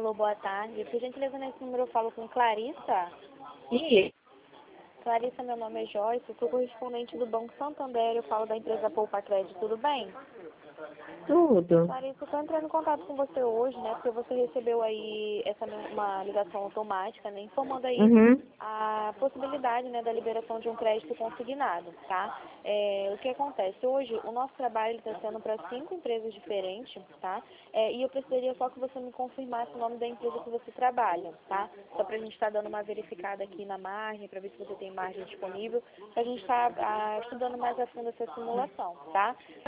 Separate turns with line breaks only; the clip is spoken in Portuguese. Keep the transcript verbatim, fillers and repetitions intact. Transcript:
Alô, boa tarde. Por gentileza, nesse número eu falo com Clarissa.
E
Clarissa, meu nome é Joyce, sou correspondente do Banco Santander, eu falo da empresa Poupa Crédito, tudo bem?
tudo.
Clarissa, eu estou entrando em contato com você hoje, né, porque você recebeu aí essa uma ligação automática, né, informando aí
Uhum.
a possibilidade, né, da liberação de um crédito consignado, tá? É, o que acontece? Hoje, o nosso trabalho está sendo para cinco empresas diferentes, tá? É, e eu precisaria só que você me confirmasse o nome da empresa que você trabalha, tá? Só para a gente estar dando uma verificada aqui na margem, para ver se você tem margem disponível, para a gente estar estudando mais a fundo essa simulação, tá?